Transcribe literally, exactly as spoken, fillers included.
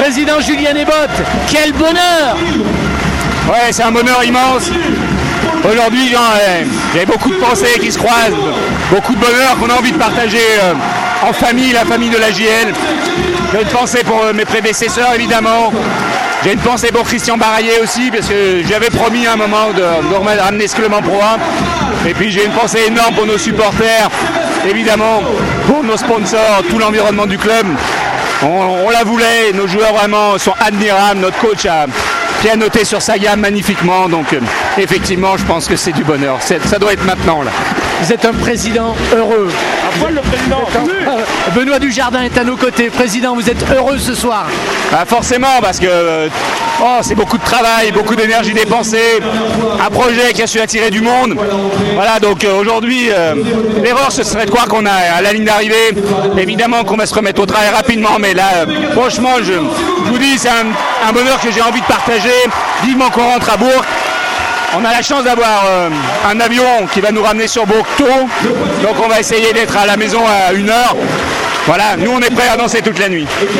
Président Julien Nébotte, quel bonheur! Ouais, c'est un bonheur immense. Aujourd'hui, j'ai beaucoup de pensées qui se croisent, beaucoup de bonheur qu'on a envie de partager euh, en famille, la famille de la J L. J'ai une pensée pour euh, mes prédécesseurs, évidemment. J'ai une pensée pour Christian Baraillet aussi, parce que j'avais promis à un moment de, de ramener ce Clément Pro un. Et puis j'ai une pensée énorme pour nos supporters, évidemment, pour nos sponsors, tout l'environnement du club. On, on la voulait, nos joueurs vraiment sont admirables, notre coach a bien noté sur sa gamme magnifiquement, donc euh, effectivement je pense que c'est du bonheur, c'est, ça doit être maintenant là. Vous êtes un président heureux. À poil le président. Un... Benoît Dujardin est à nos côtés. Président, vous êtes heureux ce soir? Bah forcément, parce que euh, oh, c'est beaucoup de travail, beaucoup d'énergie dépensée, un projet qui a su attirer du monde. Voilà, donc euh, aujourd'hui, euh, l'erreur ce serait de croire qu'on a à la ligne d'arrivée. Évidemment qu'on va se remettre au travail rapidement, mais là, euh, franchement, je, je vous dis, c'est un, un bonheur que j'ai envie de partager. Vivement qu'on rentre à Bourg. On a la chance d'avoir euh, un avion qui va nous ramener sur Bourg tôt, donc on va essayer d'être à la maison à une heure. Voilà, nous on est prêts à danser toute la nuit.